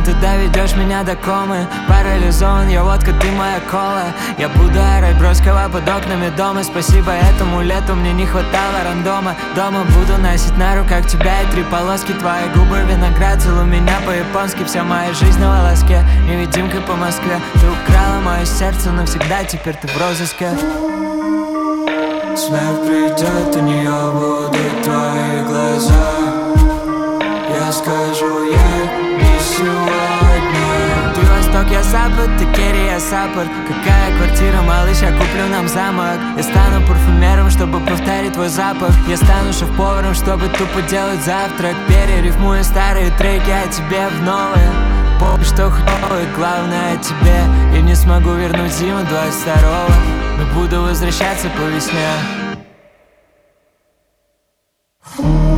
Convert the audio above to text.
Ты доведешь меня до комы. Парализован я, водка, ты моя кола. Я буду орать Бродского под окнами дома. Спасибо этому лету мне не хватало рандома. Дома буду носить на руках тебя и 3 полоски. Твои губы виноград, целуй меня по-японски. Вся моя жизнь на волоске, невидимкой по Москве. Ты украла мое сердце навсегда, теперь ты в розыске. Смерть придет, у нее будут твои глаза. Я скажу ей не сегодня. Ты восток, я запад, ты керри, я саппорт. Какая квартира, малыш, я куплю нам замок. Я стану парфюмером, чтобы повторить твой запах. Я стану шеф-поваром, чтобы тупо делать завтрак. Перерифмую старые треки, а тебе в новые. Помни, что хуёво, и главное о тебе. Я не смогу вернуть зиму 22-го, но буду возвращаться по весне.